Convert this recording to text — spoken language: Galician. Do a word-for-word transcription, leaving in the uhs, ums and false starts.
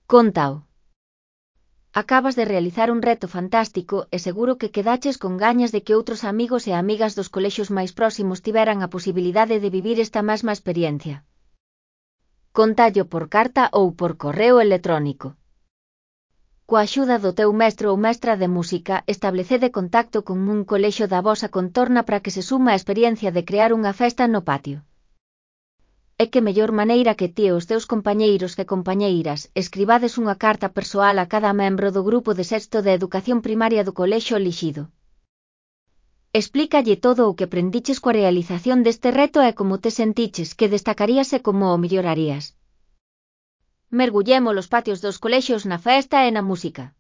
Cóntao. Acabas de realizar un reto fantástico e seguro que quedaches con gañas de que outros amigos e amigas dos colexios máis próximos tiveran a posibilidade de vivir esta mesma experiencia. Contallo por carta ou por correo electrónico. Coa axuda do teu mestre ou mestra de música, establecede contacto con un colexio da vosa contorna para que se suma a experiencia de crear unha festa no patio. É que mellor maneira que ti e os teus compañeiros e compañeiras escribades unha carta persoal a cada membro do grupo de sexto de educación primaria do colexio elixido. Explícalle todo o que aprendiches coa realización deste reto e como te sentiches, que destacarías e como o mellorarías. Mergullemos os patios dos colexios na festa e na música.